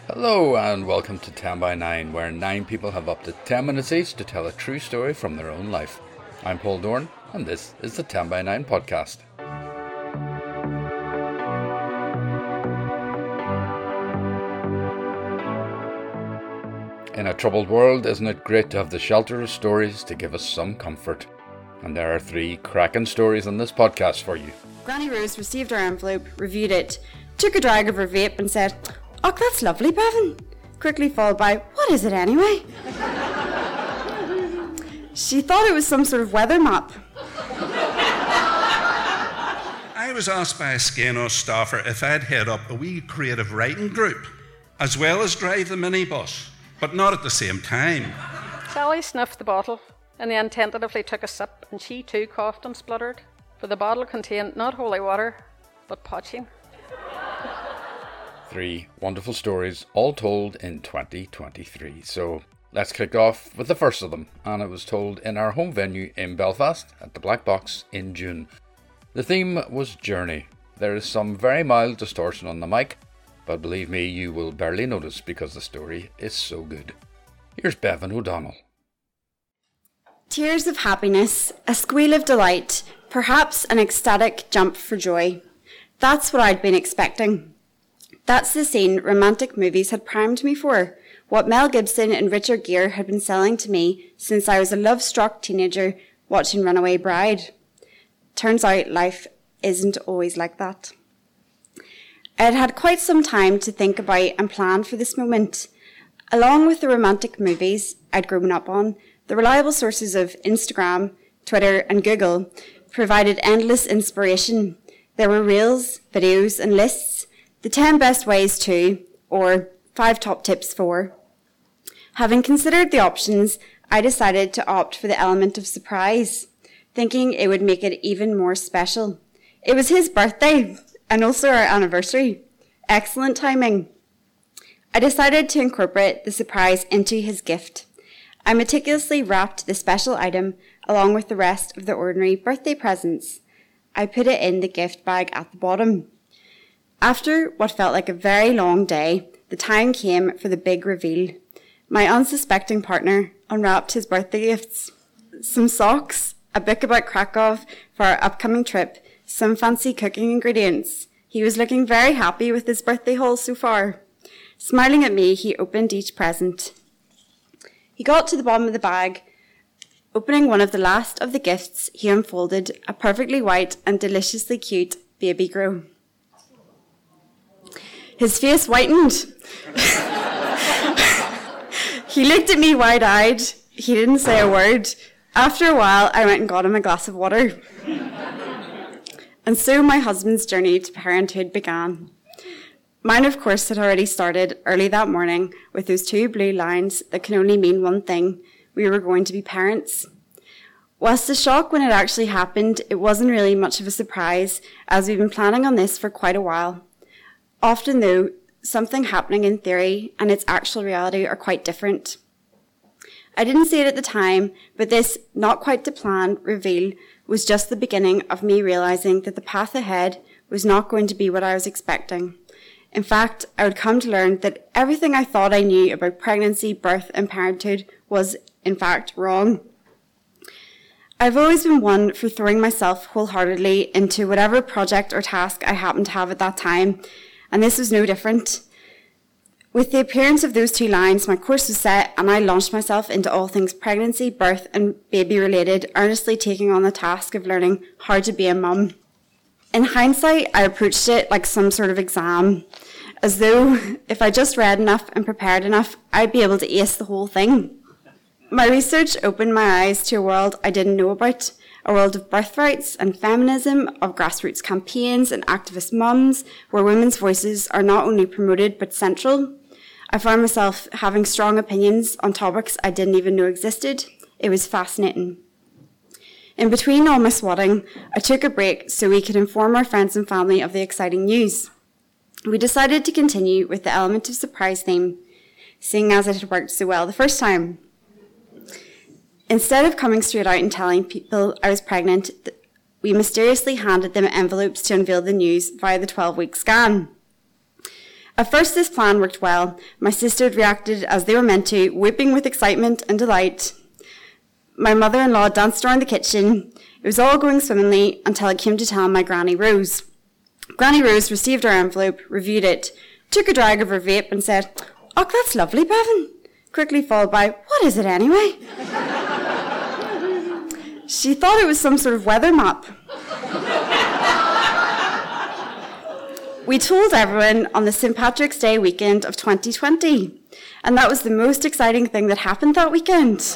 Hello and welcome to 10 by 9, where 9 people have up to 10 minutes each to tell a true story from their own life. I'm Paul Dorn and this is the 10 by 9 podcast. In a troubled world, isn't it great to have the shelter of stories to give us some comfort? And there are 3 cracking stories on this podcast for you. Granny Rose received our envelope, reviewed it, took a drag of her vape and said, "Oh, that's lovely, Bevan," quickly followed by, "What is it anyway?" She thought it was some sort of weather map. I was asked by a Skenos staffer if I'd head up a wee creative writing group, as well as drive the minibus, but not at the same time. Sally sniffed the bottle and then tentatively took a sip, and she too coughed and spluttered, for the bottle contained not holy water, but poaching. 3 wonderful stories, all told in 2023. So let's kick off with the first of them, and it was told in our home venue in Belfast at the Black Box in June. The theme was Journey. There is some very mild distortion on the mic, but believe me, you will barely notice because the story is so good. Here's Bevan O'Donnell. Tears of happiness, a squeal of delight, perhaps an ecstatic jump for joy. That's what I'd been expecting. That's the scene romantic movies had primed me for, what Mel Gibson and Richard Gere had been selling to me since I was a love-struck teenager watching Runaway Bride. Turns out life isn't always like that. I had had quite some time to think about and plan for this moment. Along with the romantic movies I'd grown up on, the reliable sources of Instagram, Twitter and Google provided endless inspiration. There were reels, videos and lists, the 10 best ways to, or 5 top tips for. Having considered the options, I decided to opt for the element of surprise, thinking it would make it even more special. It was his birthday and also our anniversary. Excellent timing. I decided to incorporate the surprise into his gift. I meticulously wrapped the special item along with the rest of the ordinary birthday presents. I put it in the gift bag at the bottom. After what felt like a very long day, the time came for the big reveal. My unsuspecting partner unwrapped his birthday gifts. Some socks, a book about Krakow for our upcoming trip, some fancy cooking ingredients. He was looking very happy with his birthday haul so far. Smiling at me, he opened each present. He got to the bottom of the bag. Opening one of the last of the gifts, he unfolded a perfectly white and deliciously cute baby grow. His face whitened. He looked at me wide-eyed. He didn't say a word. After a while, I went and got him a glass of water. And so my husband's journey to parenthood began. Mine, of course, had already started early that morning with those 2 blue lines that can only mean one thing: we were going to be parents. Whilst the shock when it actually happened, it wasn't really much of a surprise, as we've been planning on this for quite a while. Often, though, something happening in theory and its actual reality are quite different. I didn't see it at the time, but this not quite to plan reveal was just the beginning of me realising that the path ahead was not going to be what I was expecting. In fact, I would come to learn that everything I thought I knew about pregnancy, birth and parenthood was, in fact, wrong. I've always been one for throwing myself wholeheartedly into whatever project or task I happened to have at that time, and this was no different. With the appearance of those 2 lines, my course was set and I launched myself into all things pregnancy, birth and baby related, earnestly taking on the task of learning how to be a mum. In hindsight, I approached it like some sort of exam, as though if I just read enough and prepared enough, I'd be able to ace the whole thing. My research opened my eyes to a world I didn't know about, a world of birthrights and feminism, of grassroots campaigns and activist mums, where women's voices are not only promoted but central. I found myself having strong opinions on topics I didn't even know existed. It was fascinating. In between all my swatting, I took a break so we could inform our friends and family of the exciting news. We decided to continue with the element of surprise theme, seeing as it had worked so well the first time. Instead of coming straight out and telling people I was pregnant, we mysteriously handed them envelopes to unveil the news via the 12-week scan. At first, this plan worked well. My sister had reacted as they were meant to, weeping with excitement and delight. My mother-in-law danced around the kitchen. It was all going swimmingly until it came to telling my Granny Rose. Granny Rose received our envelope, reviewed it, took a drag of her vape and said, "Oh, that's lovely, Bevan," quickly followed by, "What is it anyway?" She thought it was some sort of weather map. We told everyone on the St. Patrick's Day weekend of 2020, and that was the most exciting thing that happened that weekend.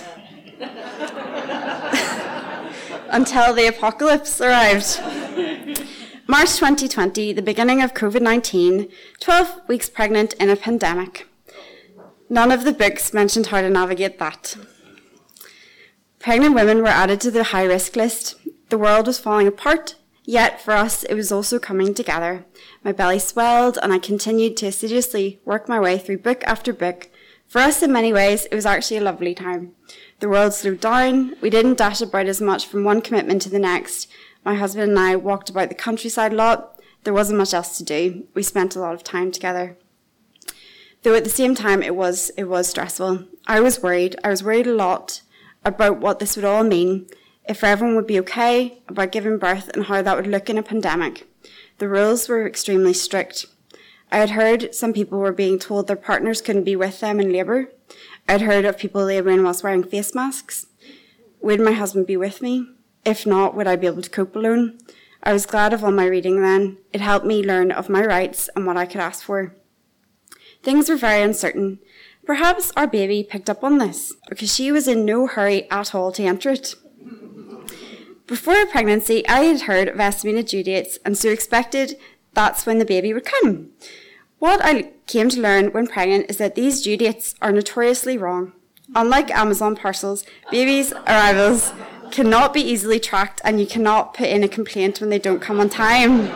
Until the apocalypse arrived. March 2020, the beginning of COVID-19, 12 weeks pregnant in a pandemic. None of the books mentioned how to navigate that. Pregnant women were added to the high-risk list. The world was falling apart, yet for us it was also coming together. My belly swelled and I continued to assiduously work my way through book after book. For us, in many ways, it was actually a lovely time. The world slowed down. We didn't dash about as much from one commitment to the next. My husband and I walked about the countryside a lot. There wasn't much else to do. We spent a lot of time together. Though at the same time, it was stressful. I was worried. I was worried a lot about what this would all mean, if everyone would be okay, about giving birth and how that would look in a pandemic. The rules were extremely strict. I had heard some people were being told their partners couldn't be with them in labour. I had heard of people labouring whilst wearing face masks. Would my husband be with me? If not, would I be able to cope alone? I was glad of all my reading then. It helped me learn of my rights and what I could ask for. Things were very uncertain. Perhaps our baby picked up on this, because she was in no hurry at all to enter it. Before her pregnancy, I had heard of estimated due dates, and so expected that's when the baby would come. What I came to learn when pregnant is that these due dates are notoriously wrong. Unlike Amazon parcels, babies' arrivals cannot be easily tracked, and you cannot put in a complaint when they don't come on time.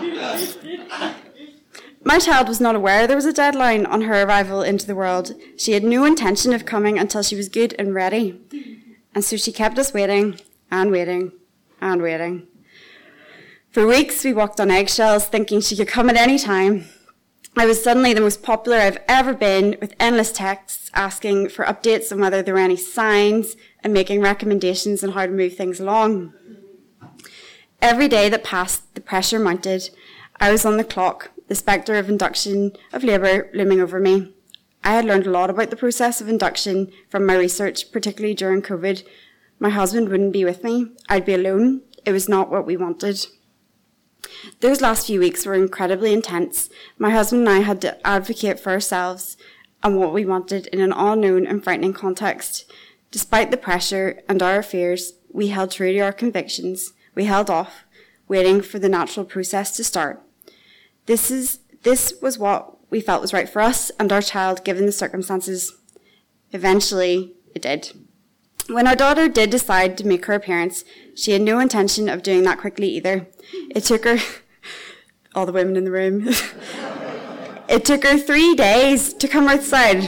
My child was not aware there was a deadline on her arrival into the world. She had no intention of coming until she was good and ready. And so she kept us waiting and waiting and waiting. For weeks we walked on eggshells thinking she could come at any time. I was suddenly the most popular I've ever been, with endless texts asking for updates on whether there were any signs and making recommendations on how to move things along. Every day that passed, the pressure mounted. I was on the clock, the spectre of induction of labour looming over me. I had learned a lot about the process of induction from my research, particularly during COVID. My husband wouldn't be with me. I'd be alone. It was not what we wanted. Those last few weeks were incredibly intense. My husband and I had to advocate for ourselves and what we wanted in an unknown and frightening context. Despite the pressure and our fears, we held true to our convictions. We held off, waiting for the natural process to start. This was what we felt was right for us and our child, given the circumstances. Eventually, it did. When our daughter did decide to make her appearance, she had no intention of doing that quickly either. It took her, all the women in the room, it took her 3 days to come outside.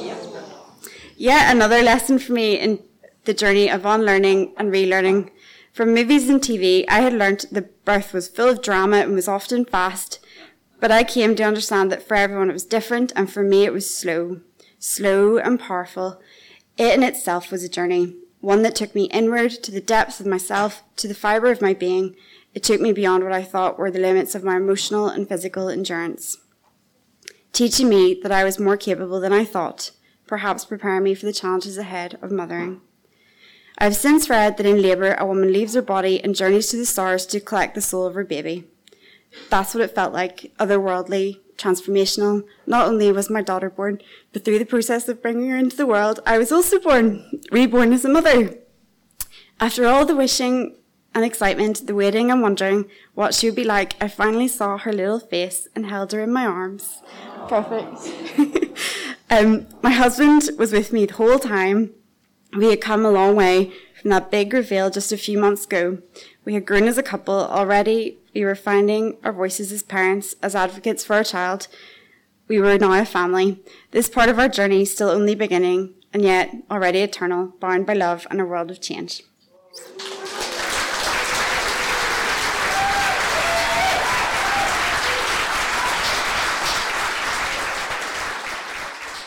Yet another lesson for me in the journey of unlearning and relearning. From movies and TV, I had learnt that birth was full of drama and was often fast, but I came to understand that for everyone it was different, and for me it was slow and powerful. It in itself was a journey, one that took me inward to the depths of myself, to the fibre of my being. It took me beyond what I thought were the limits of my emotional and physical endurance, teaching me that I was more capable than I thought, perhaps preparing me for the challenges ahead of mothering. I have since read that in labour a woman leaves her body and journeys to the stars to collect the soul of her baby. That's what it felt like, otherworldly, transformational. Not only was my daughter born, but through the process of bringing her into the world, I was also born, reborn as a mother. After all the wishing and excitement, the waiting and wondering what she would be like, I finally saw her little face and held her in my arms. Perfect. My husband was with me the whole time. We had come a long way from that big reveal just a few months ago. We had grown as a couple already. We were finding our voices as parents, as advocates for our child. We were now a family. This part of our journey still only beginning, and yet already eternal, bound by love and a world of change.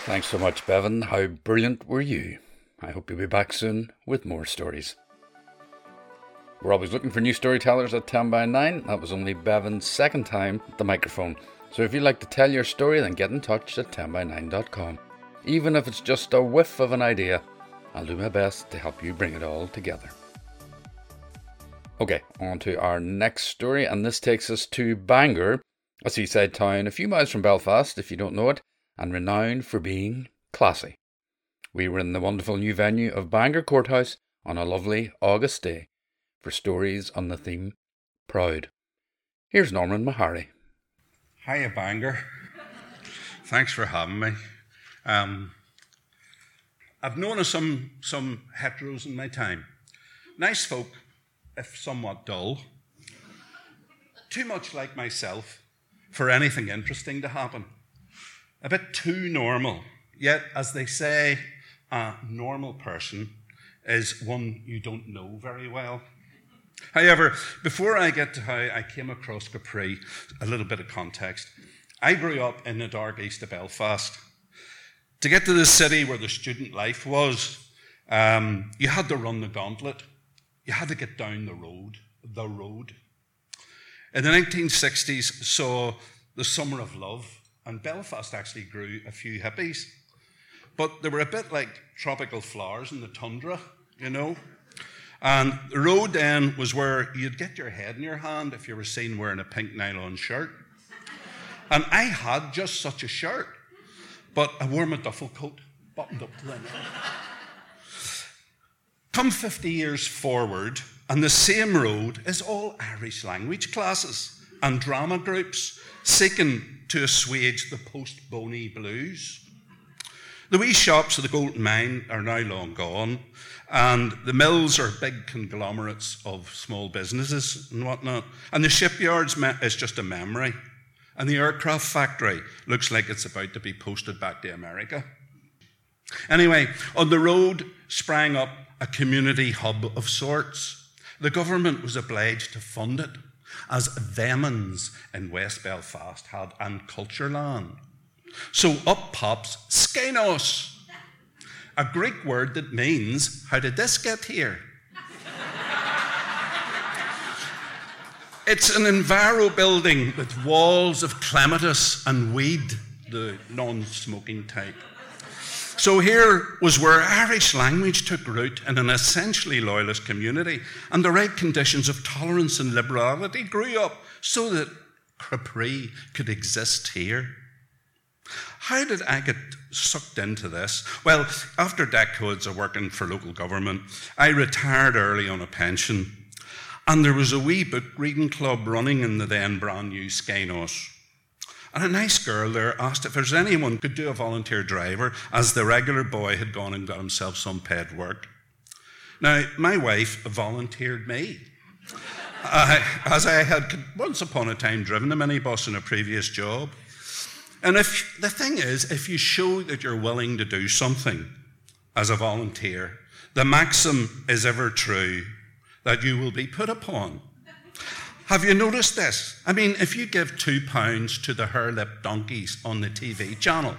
Thanks so much, Bevan. How brilliant were you? I hope you'll be back soon with more stories. We're always looking for new storytellers at 10 by 9. That was only Bevan's second time at the microphone. So if you'd like to tell your story, then get in touch at 10by9.com. Even if it's just a whiff of an idea, I'll do my best to help you bring it all together. Okay, on to our next story, and this takes us to Bangor, a seaside town a few miles from Belfast, if you don't know it, and renowned for being classy. We were in the wonderful new venue of Bangor Courthouse on a lovely August day for stories on the theme Proud. Here's Norman Mahari. Hiya, Bangor. Thanks for having me. I've known of some heteros in my time. Nice folk, if somewhat dull. Too much like myself for anything interesting to happen. A bit too normal. Yet, as they say, a normal person is one you don't know very well. However, before I get to how I came across Capri, a little bit of context. I grew up in the dark east of Belfast. To get to the city where the student life was, you had to run the gauntlet. You had to get down the road. In the 1960s saw the Summer of Love, and Belfast actually grew a few hippies. But they were a bit like tropical flowers in the tundra, you know. And the road then was where you'd get your head in your hand if you were seen wearing a pink nylon shirt. And I had just such a shirt, but I wore my duffel coat buttoned up to the neck. Come 50 years forward, and the same road is all Irish language classes and drama groups seeking to assuage the post-Boney blues. The wee shops of the Golden Mine are now long gone, and the mills are big conglomerates of small businesses and whatnot, and the shipyards is just a memory, and the aircraft factory looks like it's about to be posted back to America. Anyway, on the road sprang up a community hub of sorts. The government was obliged to fund it, as Vemans in West Belfast had and Cultureland. So up pops Skenos, a Greek word that means, how did this get here? It's an Enviro building with walls of clematis and weed, the non-smoking type. So here was where Irish language took root in an essentially loyalist community, and the right conditions of tolerance and liberality grew up so that Capri could exist here. How did I get sucked into this? Well, after decades of working for local government, I retired early on a pension, and there was a wee book reading club running in the then brand new Skenos. And a nice girl there asked if there's anyone could do a volunteer driver, as the regular boy had gone and got himself some paid work. Now, my wife volunteered me, as I had once upon a time driven a minibus in a previous job. And the thing is, if you show that you're willing to do something as a volunteer, the maxim is ever true that you will be put upon. Have you noticed this? I mean, if you give £2 to the hair-lipped donkeys on the TV channel,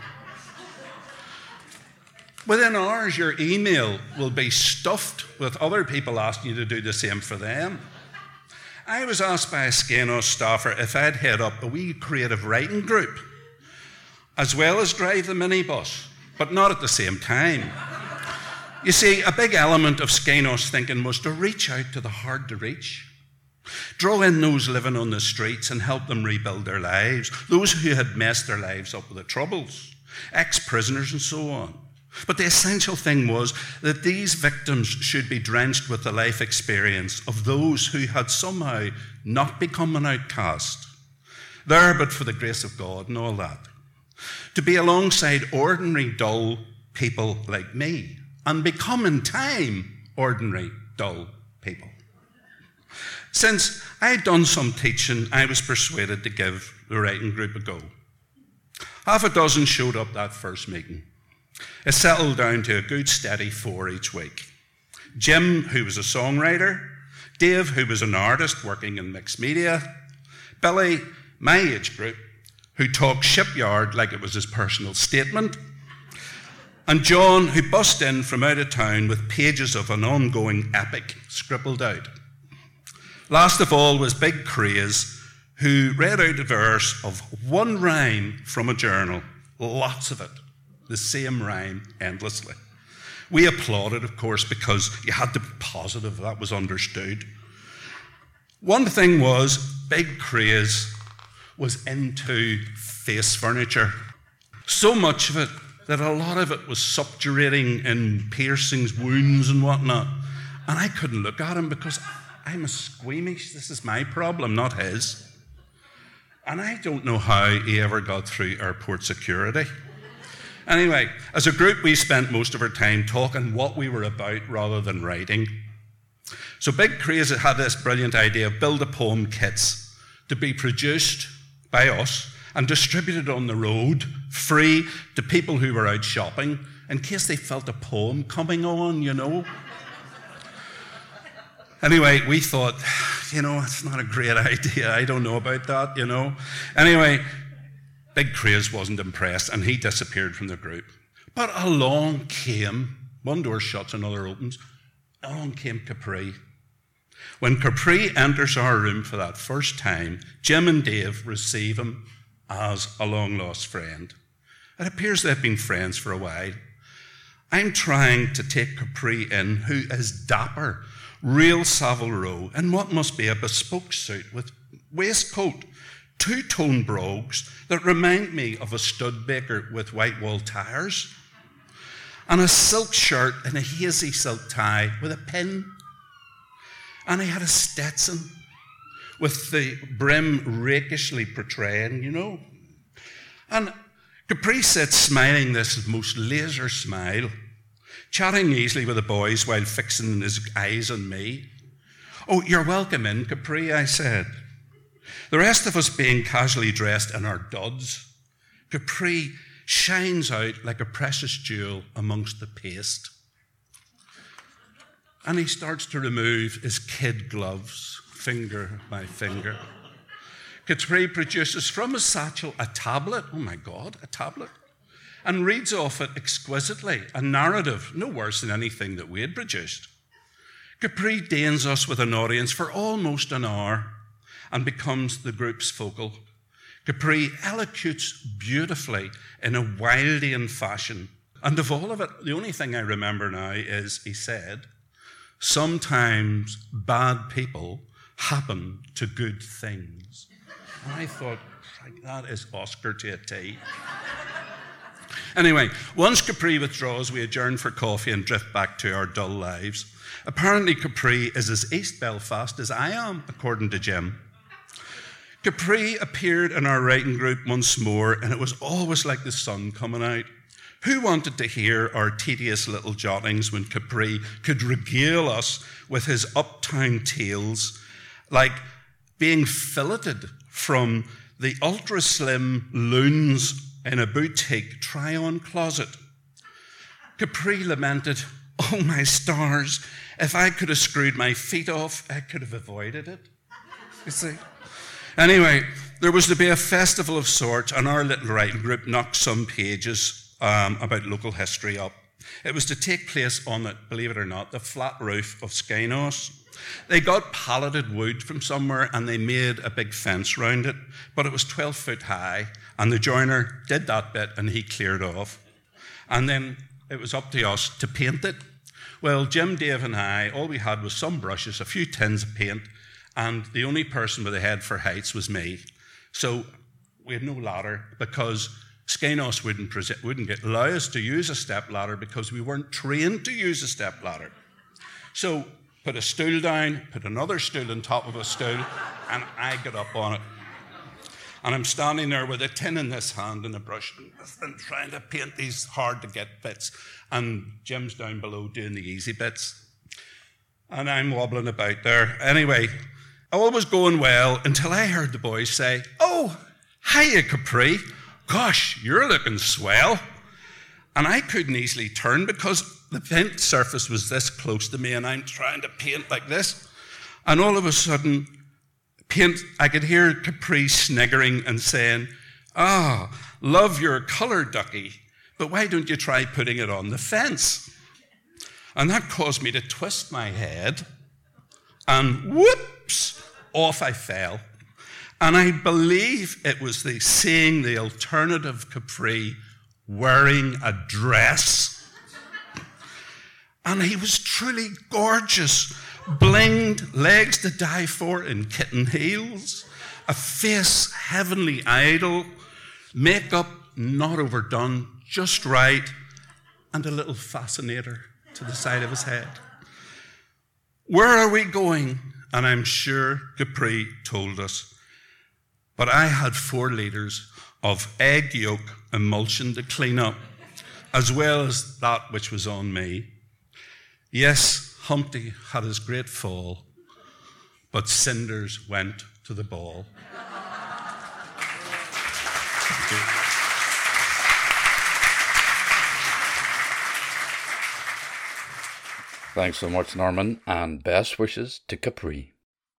within hours your email will be stuffed with other people asking you to do the same for them. I was asked by a Skenos staffer if I'd head up a wee creative writing group, as well as drive the minibus, but not at the same time. You see, a big element of Skenos thinking was to reach out to the hard to reach. Draw in those living on the streets and help them rebuild their lives, those who had messed their lives up with the Troubles, ex-prisoners and so on. But the essential thing was that these victims should be drenched with the life experience of those who had somehow not become an outcast. There, but for the grace of God and all that. To be alongside ordinary, dull people like me and become in time ordinary, dull people. Since I had done some teaching, I was persuaded to give the writing group a go. Half a dozen showed up that first meeting. It settled down to a good steady 4 each week. Jim, who was a songwriter, Dave, who was an artist working in mixed media, Billy, my age group, who talked shipyard like it was his personal statement, and John, who bust in from out of town with pages of an ongoing epic scribbled out. Last of all was Big Craze, who read out a verse of one rhyme from a journal, lots of it, the same rhyme endlessly. We applauded, of course, because you had to be positive, that was understood. One thing was, Big Craze was into face furniture. So much of it that a lot of it was subturating in piercings, wounds and whatnot. And I couldn't look at him because I'm a squeamish. This is my problem, not his. And I don't know how he ever got through airport security. Anyway, as a group, we spent most of our time talking what we were about rather than writing. So Big Craze had this brilliant idea of build a poem kits to be produced by us and distributed on the road, free to people who were out shopping, in case they felt a poem coming on, you know. Anyway, we thought, it's not a great idea. I don't know about that, Anyway, Big Craze wasn't impressed, and he disappeared from the group. But along came, one door shuts, another opens, along came Capri. When Capri enters our room for that first time, Jim and Dave receive him as a long-lost friend. It appears they've been friends for a while. I'm trying to take Capri in, who is dapper, real Savile Row, in what must be a bespoke suit with waistcoat, two-tone brogues that remind me of a Studebaker with white-wall tires, and a silk shirt and a hazy silk tie with a pin. And he had a Stetson with the brim rakishly portraying, And Capri sits smiling this most laser smile, chatting easily with the boys while fixing his eyes on me. "Oh, you're welcome in, Capri," I said. The rest of us being casually dressed in our duds, Capri shines out like a precious jewel amongst the paste. And he starts to remove his kid gloves, finger by finger. Capri produces from his satchel a tablet, oh my God, a tablet, and reads off it exquisitely, a narrative no worse than anything that we had produced. Capri deigns us with an audience for almost an hour and becomes the group's focal. Capri elocutes beautifully in a Wildian fashion. And of all of it, the only thing I remember now is he said, "Sometimes bad people happen to good things." And I thought, that is Oscar to a T. Anyway, once Capri withdraws, we adjourn for coffee and drift back to our dull lives. Apparently, Capri is as East Belfast as I am, according to Jim. Capri appeared in our writing group once more, and it was always like the sun coming out. Who wanted to hear our tedious little jottings when Capri could regale us with his uptown tales, like being filleted from the ultra-slim loons in a boutique try-on closet? Capri lamented, "Oh, my stars, if I could have screwed my feet off, I could have avoided it." You see? Anyway, there was to be a festival of sorts, and our little writing group knocked some pages about local history up. It was to take place on it, believe it or not, the flat roof of Skynos. They got palleted wood from somewhere and they made a big fence round it, but it was 12 foot high, and the joiner did that bit and he cleared off. And then it was up to us to paint it. Well, Jim, Dave and I, all we had was some brushes, a few tins of paint, and the only person with a head for heights was me. So we had no ladder because Skynos wouldn't allow us to use a step ladder because we weren't trained to use a step ladder. So put a stool down, put another stool on top of a stool, and I got up on it. And I'm standing there with a tin in this hand and a brush and trying to paint these hard-to-get bits. And Jim's down below doing the easy bits. And I'm wobbling about there. Anyway, all was going well until I heard the boys say, "Oh, hiya, Capri. Gosh, you're looking swell." And I couldn't easily turn because the paint surface was this close to me and I'm trying to paint like this. And all of a sudden, I could hear Capri sniggering and saying, "Ah, love your colour, ducky, but why don't you try putting it on the fence? And that caused me to twist my head, and whoops, off I fell. And I believe it was seeing the alternative Capri wearing a dress. And he was truly gorgeous, blinged, legs to die for in kitten heels, a face heavenly idol, makeup not overdone, just right, and a little fascinator to the side of his head. Where are we going? And I'm sure Capri told us. But I had 4 litres of egg yolk emulsion to clean up, as well as that which was on me. Yes, Humpty had his great fall, but cinders went to the ball. Thanks so much, Norman, and best wishes to Capri.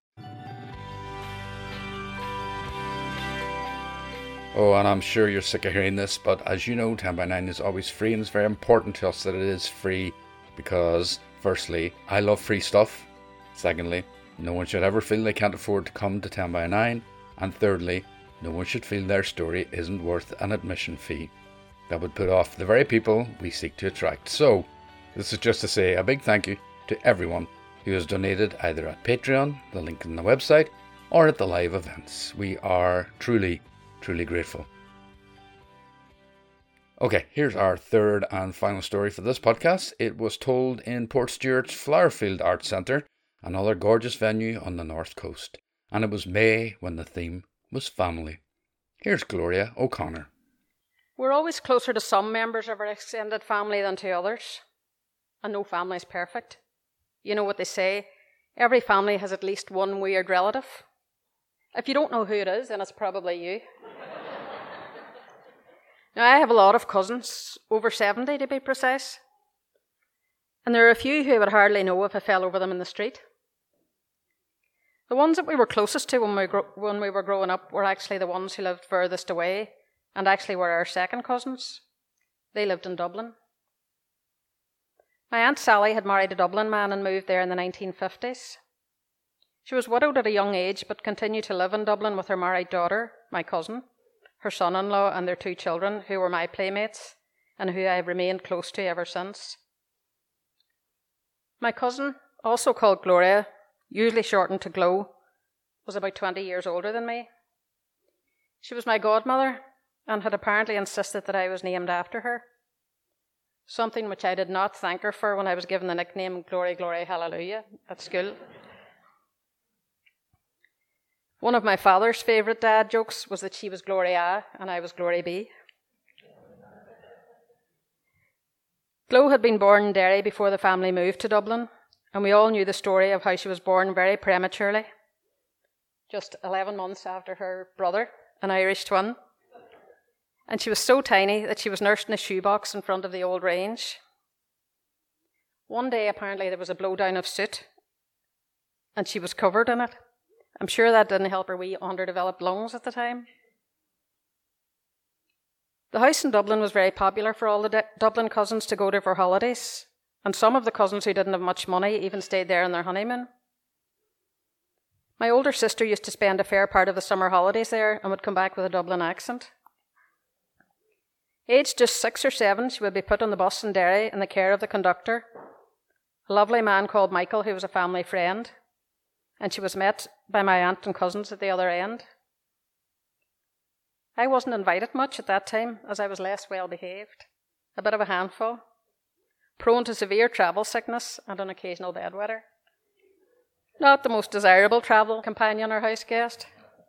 Oh, and I'm sure you're sick of hearing this, but as you know, 10 by 9 is always free, and it's very important to us that it is free because, firstly, I love free stuff. Secondly, no one should ever feel they can't afford to come to 10 by 9. And thirdly, no one should feel their story isn't worth an admission fee. That would put off the very people we seek to attract. So, this is just to say a big thank you to everyone who has donated either at Patreon, the link in the website, or at the live events. We are truly grateful. Okay, here's our third and final story for this podcast. It was told in Portstewart's Flowerfield Arts Centre, another gorgeous venue on the north coast. And it was May when the theme was family. Here's Gloria O'Connor. We're always closer to some members of our extended family than to others. And no family is perfect. You know what they say, every family has at least one weird relative. If you don't know who it is, then it's probably you. Now, I have a lot of cousins, over 70 to be precise. And there are a few who I would hardly know if I fell over them in the street. The ones that we were closest to when we were growing up were actually the ones who lived furthest away, and actually were our second cousins. They lived in Dublin. My Aunt Sally had married a Dublin man and moved there in the 1950s. She was widowed at a young age, but continued to live in Dublin with her married daughter, my cousin, her son-in-law and their 2 children, who were my playmates, and who I have remained close to ever since. My cousin, also called Gloria, usually shortened to Glo, was about 20 years older than me. She was my godmother, and had apparently insisted that I was named after her. Something which I did not thank her for when I was given the nickname Glory, Glory, Hallelujah at school. One of my father's favourite dad jokes was that she was Gloria and I was Glory B. Glo had been born in Derry before the family moved to Dublin, and we all knew the story of how she was born very prematurely, just 11 months after her brother, an Irish twin. And she was so tiny that she was nursed in a shoebox in front of the old range. One day, apparently, there was a blowdown of soot, and she was covered in it. I'm sure that didn't help her wee underdeveloped lungs at the time. The house in Dublin was very popular for all the Dublin cousins to go to for holidays, and some of the cousins who didn't have much money even stayed there on their honeymoon. My older sister used to spend a fair part of the summer holidays there and would come back with a Dublin accent. Aged just 6 or 7, she would be put on the bus in Derry in the care of the conductor, a lovely man called Michael who was a family friend, and she was met by my aunt and cousins at the other end. I wasn't invited much at that time, as I was less well behaved, a bit of a handful, prone to severe travel sickness and an occasional bedwetter. Not the most desirable travel companion or house guest.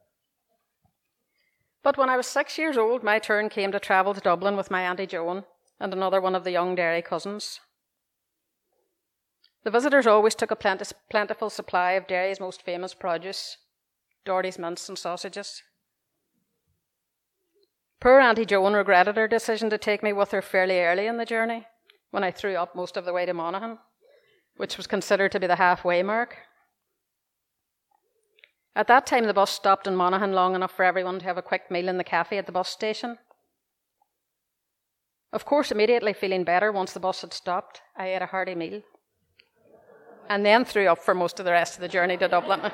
But when I was 6 years old, my turn came to travel to Dublin with my Auntie Joan and another one of the young Derry cousins. The visitors always took a plentiful supply of Derry's most famous produce, Doherty's mince and sausages. Poor Auntie Joan regretted her decision to take me with her fairly early in the journey, when I threw up most of the way to Monaghan, which was considered to be the halfway mark. At that time, the bus stopped in Monaghan long enough for everyone to have a quick meal in the cafe at the bus station. Of course, immediately feeling better once the bus had stopped, I ate a hearty meal and then threw up for most of the rest of the journey to Dublin.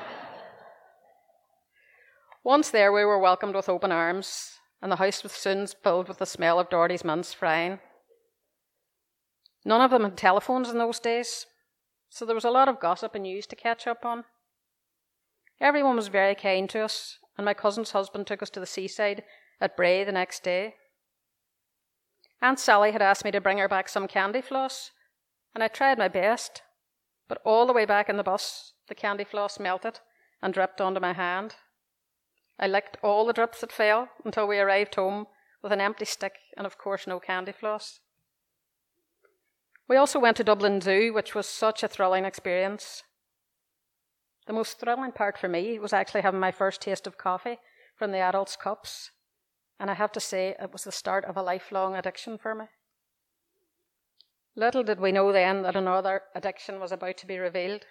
Once there, we were welcomed with open arms, and the house was soon filled with the smell of Doherty's mince frying. None of them had telephones in those days, so there was a lot of gossip and news to catch up on. Everyone was very kind to us, and my cousin's husband took us to the seaside at Bray the next day. Aunt Sally had asked me to bring her back some candy floss, and I tried my best, but all the way back in the bus, the candy floss melted and dripped onto my hand. I licked all the drips that fell until we arrived home with an empty stick and, of course, no candy floss. We also went to Dublin Zoo, which was such a thrilling experience. The most thrilling part for me was actually having my first taste of coffee from the adults' cups, and I have to say it was the start of a lifelong addiction for me. Little did we know then that another addiction was about to be revealed.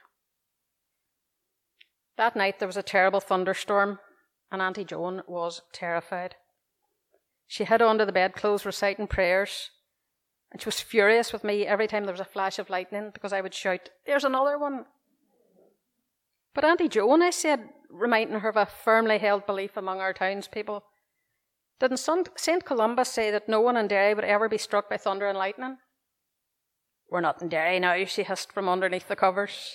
That night there was a terrible thunderstorm, and Auntie Joan was terrified. She hid under the bedclothes reciting prayers, and she was furious with me every time there was a flash of lightning because I would shout, "There's another one." "But Auntie Joan," I said, reminding her of a firmly held belief among our townspeople, "didn't St. Columba say that no one in Derry would ever be struck by thunder and lightning?" "We're not in Derry now," she hissed from underneath the covers.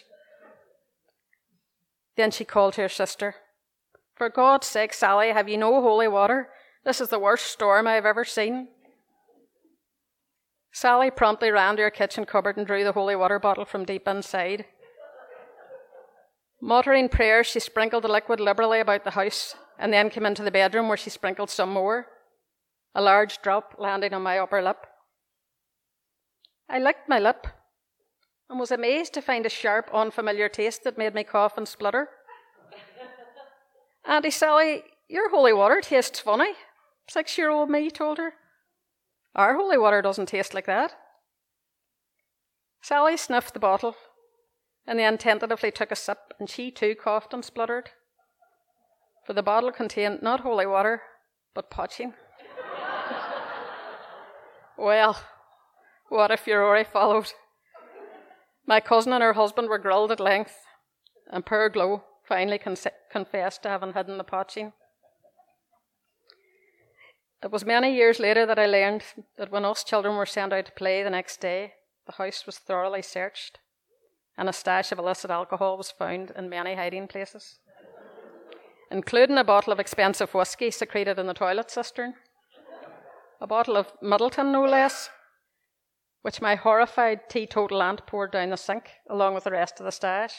Then she called to her sister, "For God's sake, Sally, have you no holy water? This is the worst storm I have ever seen." Sally promptly ran to her kitchen cupboard and drew the holy water bottle from deep inside. Muttering prayers, she sprinkled the liquid liberally about the house and then came into the bedroom where she sprinkled some more, a large drop landing on my upper lip. I licked my lip and was amazed to find a sharp, unfamiliar taste that made me cough and splutter. "Auntie Sally, your holy water tastes funny," 6-year-old me told her. "Our holy water doesn't taste like that." Sally sniffed the bottle and then tentatively took a sip, and she too coughed and spluttered. For the bottle contained not holy water, but poaching. Well, what a furore followed. My cousin and her husband were grilled at length, and poor Glo finally confessed to having hidden the poaching. It was many years later that I learned that when us children were sent out to play the next day, the house was thoroughly searched, and a stash of illicit alcohol was found in many hiding places, including a bottle of expensive whiskey secreted in the toilet cistern, a bottle of Middleton no less, which my horrified teetotal aunt poured down the sink along with the rest of the stash.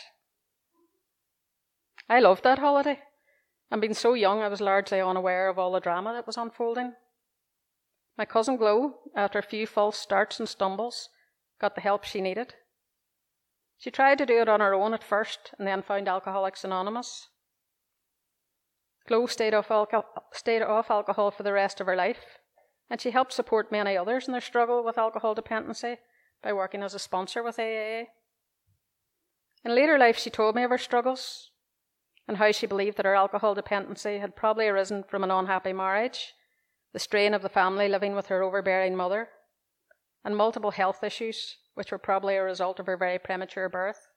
I loved that holiday, and being so young I was largely unaware of all the drama that was unfolding. My cousin Glo, after a few false starts and stumbles, got the help she needed. She tried to do it on her own at first and then found Alcoholics Anonymous. Glo stayed off alcohol for the rest of her life, and she helped support many others in their struggle with alcohol dependency by working as a sponsor with AAA. In later life, she told me of her struggles and how she believed that her alcohol dependency had probably arisen from an unhappy marriage, the strain of the family living with her overbearing mother, and multiple health issues, which were probably a result of her very premature birth.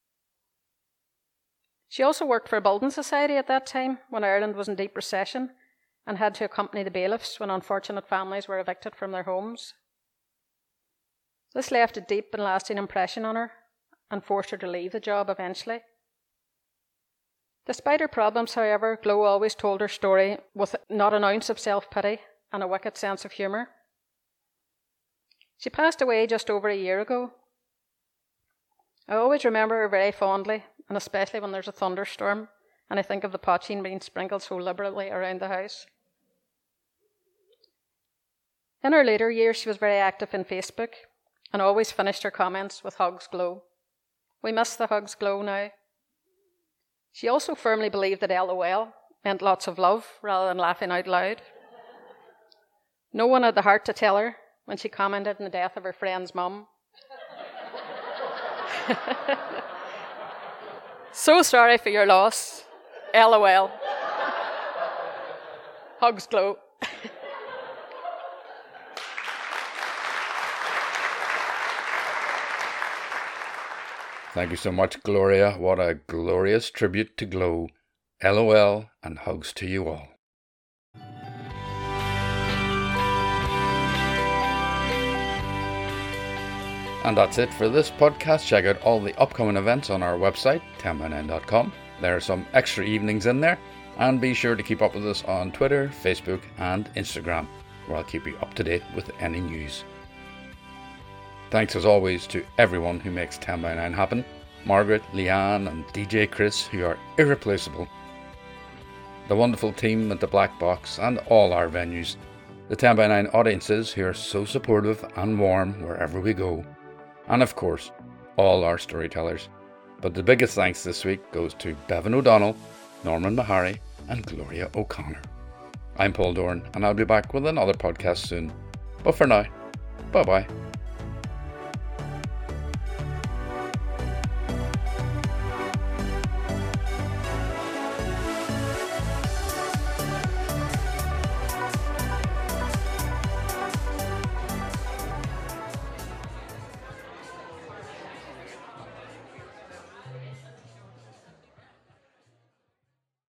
She also worked for a building society at that time when Ireland was in deep recession and had to accompany the bailiffs when unfortunate families were evicted from their homes. This left a deep and lasting impression on her and forced her to leave the job eventually. Despite her problems, however, Glo always told her story with not an ounce of self-pity and a wicked sense of humour. She passed away just over a year ago. I always remember her very fondly, and especially when there's a thunderstorm, and I think of the poaching being sprinkled so liberally around the house. In her later years, she was very active in Facebook and always finished her comments with "Hugs Glo." We miss the Hugs Glo now. She also firmly believed that LOL meant lots of love rather than laughing out loud. No one had the heart to tell her when she commented on the death of her friend's mum. "So sorry for your loss. LOL. Hugs Glo." Thank you so much, Gloria. What a glorious tribute to Glow. LOL and hugs to you all. And that's it for this podcast. Check out all the upcoming events on our website, 10by9.com. There are some extra evenings in there. And be sure to keep up with us on Twitter, Facebook and Instagram, where I'll keep you up to date with any news. Thanks as always to everyone who makes 10by9 happen. Margaret, Leanne and DJ Chris, who are irreplaceable. The wonderful team at the Black Box and all our venues. The 10by9 audiences who are so supportive and warm wherever we go. And of course, all our storytellers. But the biggest thanks this week goes to Bevan O'Donnell, Norman Mahari and Gloria O'Connor. I'm Paul Doran and I'll be back with another podcast soon. But for now, bye bye.